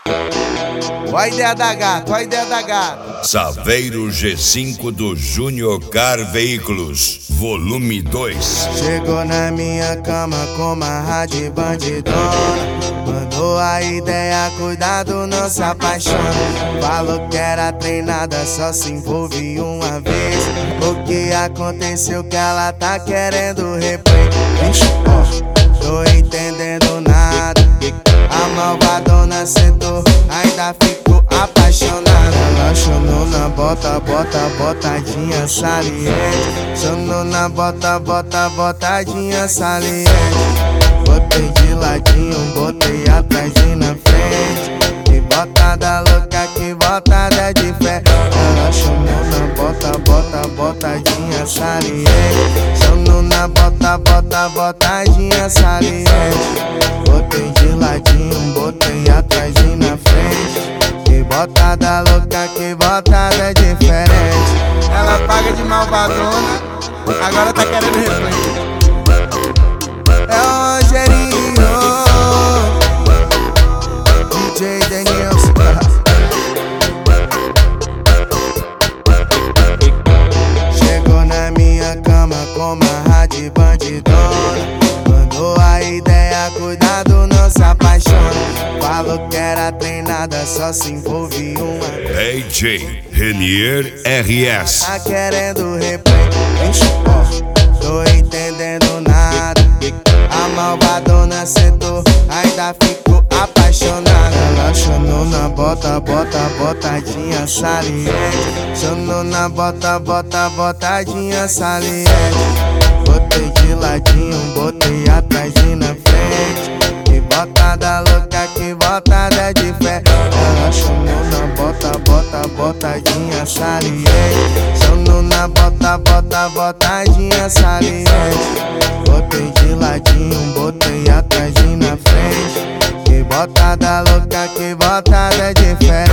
Ó a ideia da gata, ó a ideia da gata. Saveiro G5 do Junior Car Veículos, volume 2. Chegou na minha cama com uma rádio bandidona. Mandou a ideia, cuidado, não se apaixona. Falou que era treinada, só se envolve uma vez. O que aconteceu que ela tá querendo replay? Vixe, ó, tô entendendo nada. A malvadona sentou, ainda ficou apaixonada. Ela chamou na bota, botadinha saliente. Chamou na bota, botadinha saliente. Botei de ladinho, botei atrás e na frente. Que botada louca, que botada de fé. Ela chamou na bota, botadinha saliente. Chamou na bota, botadinha saliente. Botei de ladinho, botei atrás e na frente. Que botada louca, que botada diferente. Ela paga de malvadona, agora tá querendo replay. É o Rogerinho, DJ Denilson. Chegou na minha cama com uma rádio bandidona. Mandou a ideia, cuidado, não se apaixona. Falou que era treinada, só se envolve uma. DJ Renier RS. Tá querendo replay? Vixe, ó, tô entendendo nada. A malvadona sentou, ainda ficou apaixonada. Ela chamou na bota, botadinha saliente. Chamou na bota, botadinha saliente. Botei de ladinho, botei atrás e na frente. Que botada louca, que botada de fé. Ela chamou na bota, botadinha saliente. Chamou na bota, botadinha saliente. Botei de ladinho, botei atrás e na frente. Que botada louca, que botada diferente.